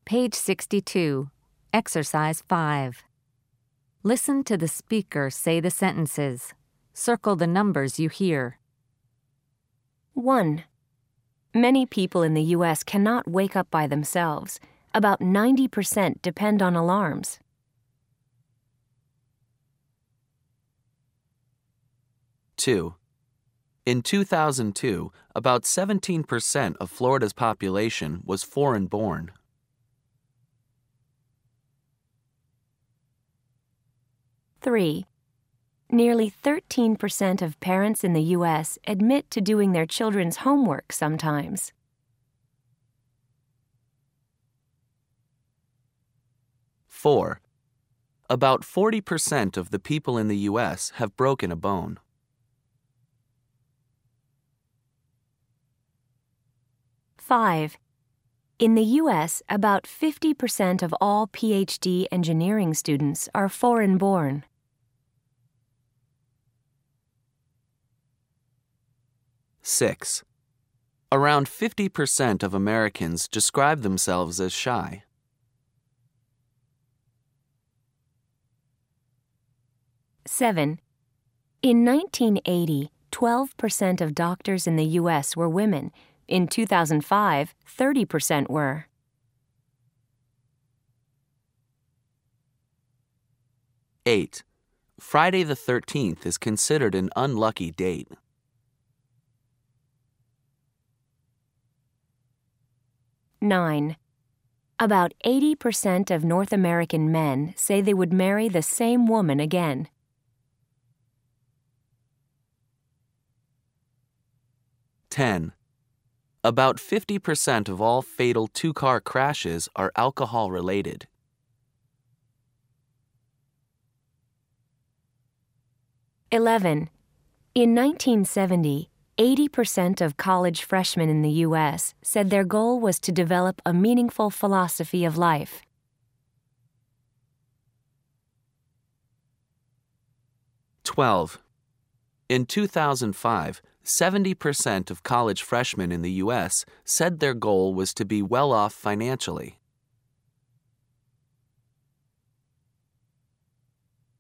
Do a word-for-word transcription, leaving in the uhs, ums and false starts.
Page sixty-two, Exercise five. Listen to the speaker say the sentences. Circle the numbers you hear. one. Many people in the U S cannot wake up by themselves. About ninety percent depend on alarms. two. In two thousand two, about seventeen percent of Florida's population was foreign-born. three. Nearly thirteen percent of parents in the U S admit to doing their children's homework sometimes. four. About forty percent of the people in the U S have broken a bone. five. In the U S, about fifty percent of all P H D engineering students are foreign-born. six. Around fifty percent of Americans describe themselves as shy. seven. In nineteen eighty, twelve percent of doctors in the U S were women. In two thousand five, thirty percent were. eight. Friday the thirteenth is considered an unlucky date. nine. About eighty percent of North American men say they would marry the same woman again. ten. About fifty percent of all fatal two-car crashes are alcohol-related. eleven. In nineteen seventy, eighty percent of college freshmen in the U S said their goal was to develop a meaningful philosophy of life. twelve. In two thousand five, seventy percent of college freshmen in the U S said their goal was to be well off financially.